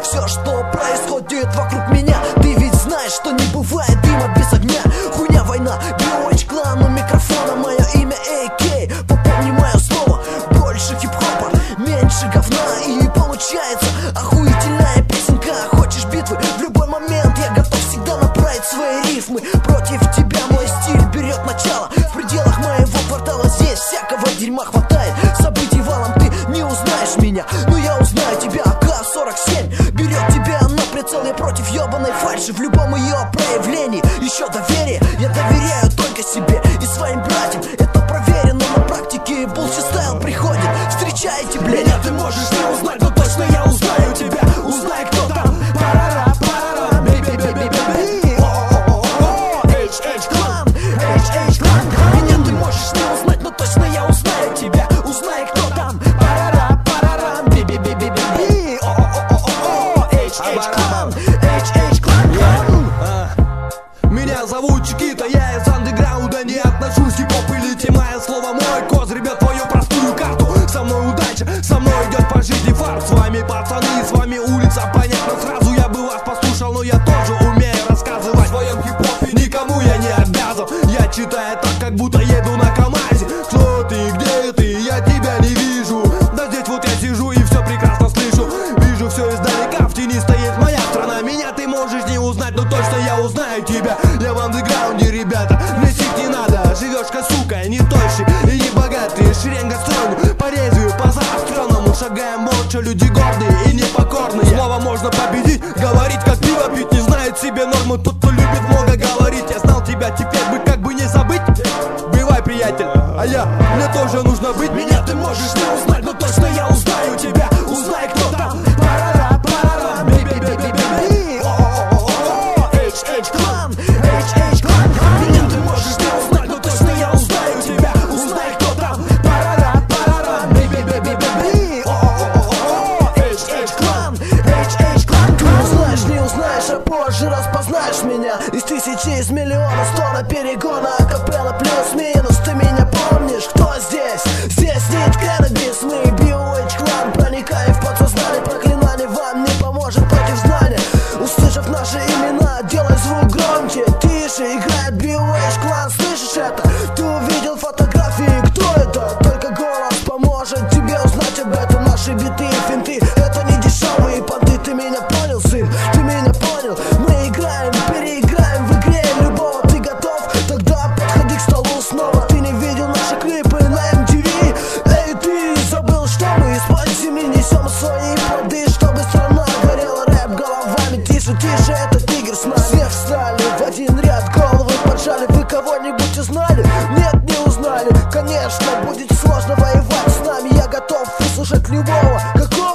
все, что происходит вокруг меня. Ты ведь знаешь, что не бывает дыма без огня. Хуйня, война, BOH клан у микрофона. Мое имя AK, попомни мое слово. Больше хип-хопа, меньше говна. И получается охуительная песенка. Хочешь битвы? В любой момент я готов всегда направить свои рифмы против тебя. Мой стиль берет начало в пределах моего квартала. Здесь всякого дерьма хватает, событий валом. Ты не узнаешь меня, но я узнаю тебя. АК-47 берет тебя на прицел. Я против ебаной фальши в любом ее проявлении. Еще доверие, я доверяю только себе и своим братьям. Это проверено на практике, bullshit стайл приходит. Встречайте, блядь. Меня ты можешь не узнать, но точно я узнаю тебя. Узнай, кто там. Парара, парара, би-би-би-би-би-би. H-H клан, H-H клан. Меня ты можешь не узнать, но точно я узнаю тебя. Узнай, кто там. Парара, парара, би-би-би-би-би-би. H-H клан, H-H клан. Меня зовут Чикита, я из андеграунда. Не отношусь к хип-хоп или те мое слово. Мой козырь бьет твою простую карту. Со мной удача, со мной идет по жизни фарт. С вами пацаны, с вами улица. Понятно сразу, я бы вас послушал, но я тоже умею рассказывать. В своем хип-хопе никому я не обязан. Я читаю так, как будто еду на КамАЗе. Кто ты, где ты, я тебя не вижу. Да здесь вот я сижу и все прекрасно слышу. Вижу все издалека, в тени стоит моя страна. Меня ты можешь не узнать, но точно я узнаю тебя. Я в андеграунде, ребята, мне сик не надо. Живешь-ка, сука, не тощий и не богатый. Шеренга стройную, по лезвию, по заостренному. Шагаем молча, люди гордые и непокорные. Снова можно победить, говорить, как пиво пить. Не знает себе нормы тот, кто любит много говорить. Я знал тебя, теперь бы как бы не забыть. Бывай, приятель, а мне тоже нужно быть. Меня ты можешь не узнать, но точно я узнаю тебя. Узнай, кто там. Парара, парара, би-би-би-би-би-би. H-H клан, H-H клан. Меня ты можешь не узнать, но точно я узнаю тебя. Узнай, кто там. Парара, парара, би-би-би-би-би-би. H-H клан, H-H клан. Ты узнаешь, не узнаешь, а позже распознаешь меня. Из тысячи, из миллиона, 100 на перегона. Акапелла плюс-минус, ты меня помнишь? Кто здесь? Здесь нет каннабис, мы BOH клан. Проникая в подсознание, проклинание вам не поможет против знания. Услышав наши имена, делай звук громче, тише. Играет BOH клан, слышишь это? Ты увидел фотографии, кто это? Только голос поможет тебе узнать об этом. Наши биты и финты, это не дешевые понты. Ты меня понял, сын? Ты меня понял? Мы играем, переиграем в игре любого. Ты готов? Тогда подходи к столу снова. Ты не видел наши клипы на MTV? Эй, ты забыл, что мы из-под земли несем свои плоды, чтобы страна горела рэп головами. Тише, тише, это тигр с нами. Всех встали в один ряд, головы поджали. Вы кого-нибудь узнали? Нет, не узнали. Конечно, будет сложно воевать с нами. Я готов услышать любого. Какой